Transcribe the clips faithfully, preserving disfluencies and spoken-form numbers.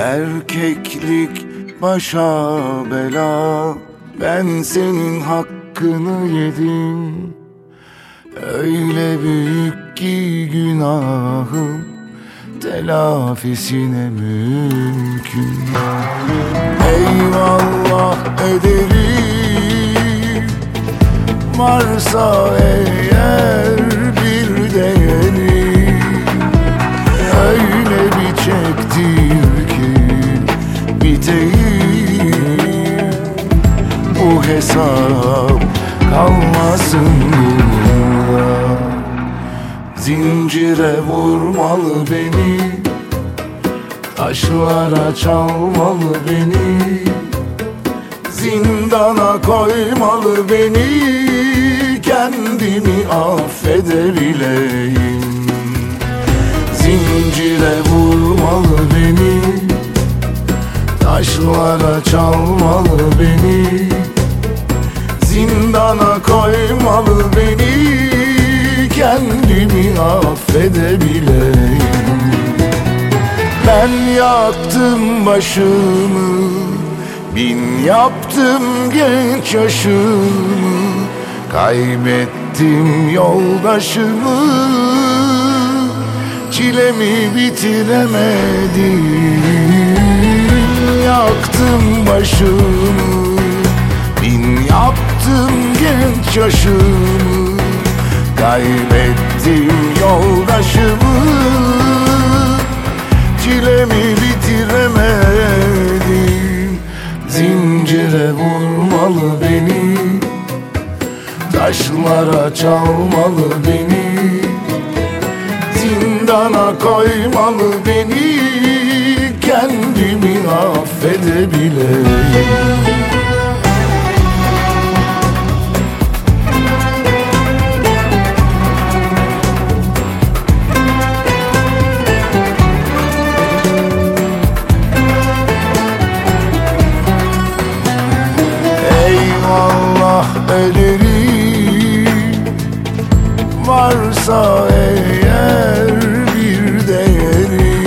Erkeklik başa bela, ben senin hakkını yedim. Öyle büyük ki günahım, telafisine mümkün. Eyvallah ederim, varsa eğer bir değeri. Öyle bir çektir ki biteyim, bu hesap kalmasın burada. Zincire vurmalı beni, taşlara çalmalı beni, zindana koymalı beni, kendimi affedebileyim. Zincire vurmalı beni, taşlara çalmalı beni, zindana koymalı beni, kendimi affedebileyim. Ben yaktım başımı, bin yaptım genç yaşımı, kaybettim yoldaşımı, çilemi bitiremedim. Yaktım başımı, bin yaptım genç yaşımı, kaybettim yoldaşımı, çilemi bitiremedim. Zincire vurmalı beni, taşlara çalmalı beni, zindana koymalı beni, kendimi affedebileyim. Eyvallah ederim, varsa eğer bir değeri.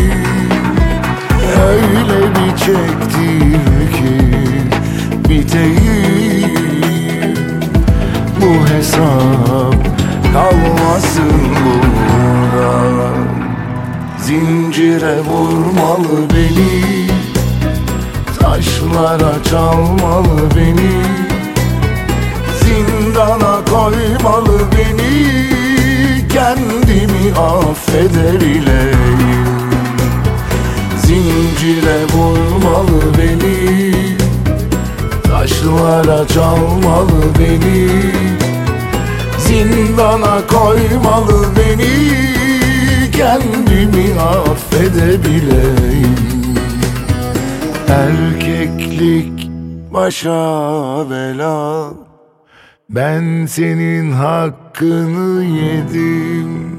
Öyle bir çektir ki biteyim, bu hesap kalmasın burada. Zincire vurmalı beni, taşlara çalmalı beni, zindana koymalı beni, kendimi affedebileyim. Zincire vurmalı beni, taşlara çalmalı beni, zindana koymalı beni, kendimi affedebileyim. Erkeklik başa bela, ben senin hakkını yedim.